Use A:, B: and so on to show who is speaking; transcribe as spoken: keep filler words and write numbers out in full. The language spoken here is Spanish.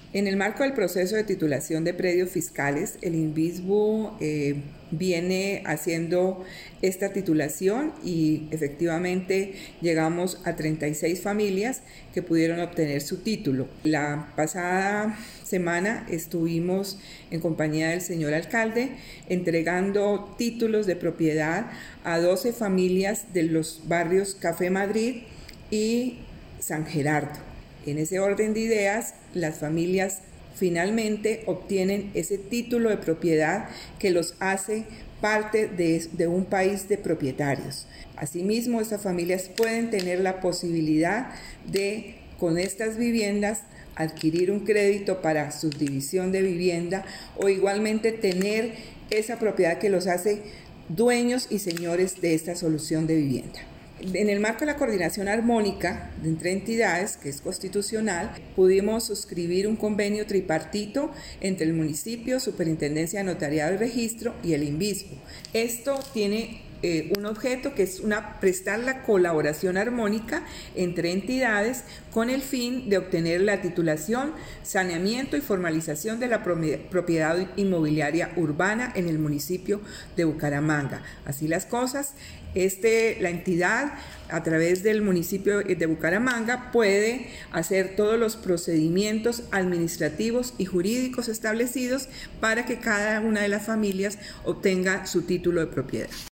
A: En el marco del proceso de titulación de predios fiscales, el INVISBU eh, viene haciendo esta titulación y efectivamente llegamos a treinta y seis familias que pudieron obtener su título. La pasada semana estuvimos en compañía del señor alcalde entregando títulos de propiedad a doce familias de los barrios Café Madrid y San Gerardo. En ese orden de ideas, las familias finalmente obtienen ese título de propiedad que los hace parte de, de un país de propietarios. Asimismo, estas familias pueden tener la posibilidad de, con estas viviendas, adquirir un crédito para subdivisión de vivienda o igualmente tener esa propiedad que los hace dueños y señores de esta solución de vivienda. En el marco de la coordinación armónica entre entidades, que es constitucional, pudimos suscribir un convenio tripartito entre el municipio, Superintendencia de Notariado y Registro y el INVISBU. Esto tiene eh, un objeto que es una, prestar la colaboración armónica entre entidades con el fin de obtener la titulación, saneamiento y formalización de la propiedad inmobiliaria urbana en el municipio de Bucaramanga. Así las cosas, este, la entidad a través del municipio de Bucaramanga puede hacer todos los procedimientos administrativos y jurídicos establecidos para que cada una de las familias obtenga su título de propiedad.